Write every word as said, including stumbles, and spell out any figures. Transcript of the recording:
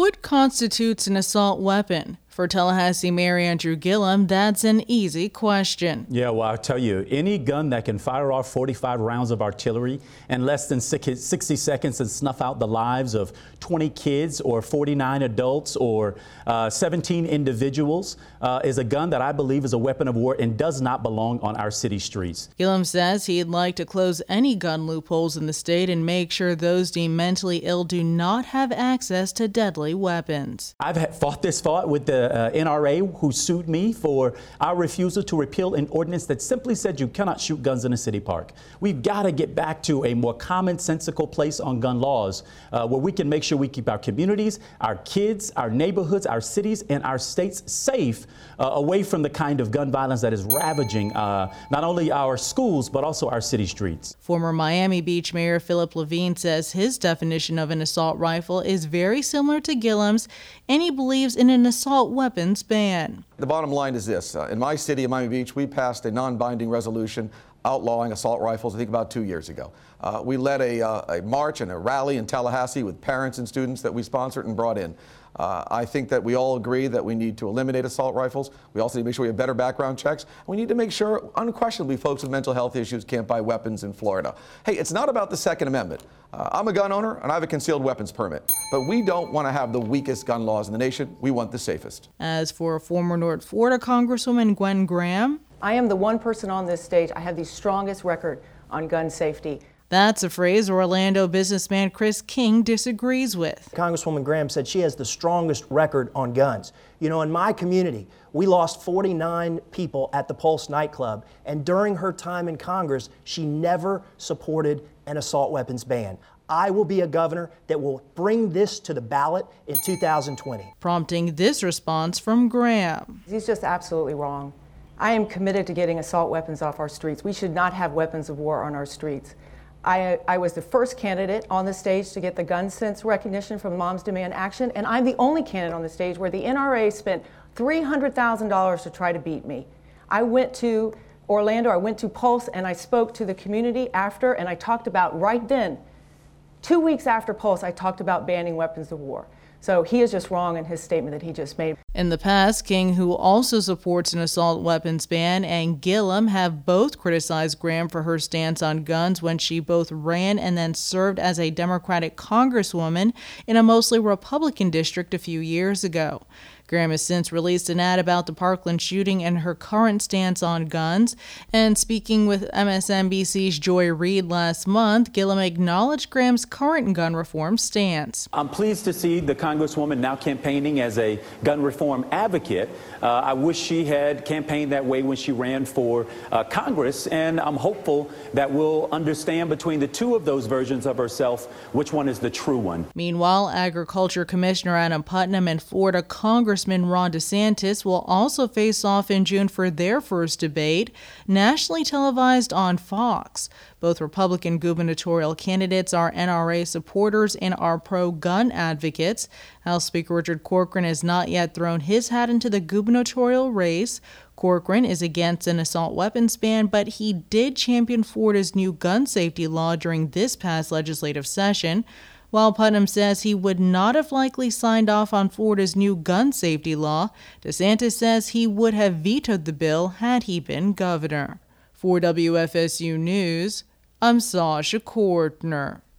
What constitutes an assault weapon? For Tallahassee Mayor Andrew Gillum, that's an easy question. Yeah, well, I'll tell you, any gun that can fire off forty-five rounds of artillery in less than sixty seconds and snuff out the lives of twenty kids or forty-nine adults or uh, seventeen individuals uh, is a gun that I believe is a weapon of war and does not belong on our city streets. Gillum says he'd like to close any gun loopholes in the state and make sure those deemed mentally ill do not have access to deadly weapons. I've fought this fight with the Uh, N R A who sued me for our refusal to repeal an ordinance that simply said you cannot shoot guns in a city park. We've got to get back to a more commonsensical place on gun laws uh, where we can make sure we keep our communities, our kids, our neighborhoods, our cities, and our states safe uh, away from the kind of gun violence that is ravaging uh, not only our schools but also our city streets. Former Miami Beach Mayor Philip Levine says his definition of an assault rifle is very similar to Gillum's, and he believes in an assault weapons ban. The bottom line is this. Uh, in my city, in Miami Beach, we passed a non-binding resolution outlawing assault rifles, I think about two years ago. Uh, we led a, uh, a march and a rally in Tallahassee with parents and students that we sponsored and brought in. Uh, I think that we all agree that we need to eliminate assault rifles. We also need to make sure we have better background checks. We need to make sure, unquestionably, folks with mental health issues can't buy weapons in Florida. Hey, it's not about the Second Amendment. Uh, I'm a gun owner and I have a concealed weapons permit. But we don't want to have the weakest gun laws in the nation. We want the safest. As for former North Florida Congresswoman Gwen Graham, I am the one person on this stage. I have the strongest record on gun safety. That's a phrase Orlando businessman Chris King disagrees with. Congresswoman Graham said she has the strongest record on guns. You know, in my community, we lost forty-nine people at the Pulse nightclub, and during her time in Congress, she never supported an assault weapons ban. I will be a governor that will bring this to the ballot in two thousand twenty. Prompting this response from Graham. He's just absolutely wrong. I am committed to getting assault weapons off our streets. We should not have weapons of war on our streets. I, I was the first candidate on the stage to get the gun sense recognition from Moms Demand Action, and I'm the only candidate on the stage where the N R A spent three hundred thousand dollars to try to beat me. I went to Orlando, I went to Pulse, and I spoke to the community after, and I talked about right then, two weeks after Pulse, I talked about banning weapons of war. So he is just wrong in his statement that he just made. In the past, King, who also supports an assault weapons ban, and Gillum have both criticized Graham for her stance on guns when she both ran and then served as a Democratic congresswoman in a mostly Republican district a few years ago. Graham has since released an ad about the Parkland shooting and her current stance on guns. And speaking with M S N B C's Joy Reid last month, Gillum acknowledged Graham's current gun reform stance. I'm pleased to see the Congresswoman now campaigning as a gun reform advocate. Uh, I wish she had campaigned that way when she ran for uh, Congress, and I'm hopeful that we'll understand between the two of those versions of herself which one is the true one. Meanwhile, Agriculture Commissioner Adam Putnam and Florida Congressman Ron DeSantis will also face off in June for their first debate, nationally televised on Fox. Both Republican gubernatorial candidates are N R A supporters and are pro-gun advocates. House Speaker Richard Corcoran has not yet thrown his hat into the gubernatorial race. Corcoran is against an assault weapons ban, but he did champion Florida's new gun safety law during this past legislative session. While Putnam says he would not have likely signed off on Florida's new gun safety law, DeSantis says he would have vetoed the bill had he been governor. For W F S U News, I'm Sasha Kortner.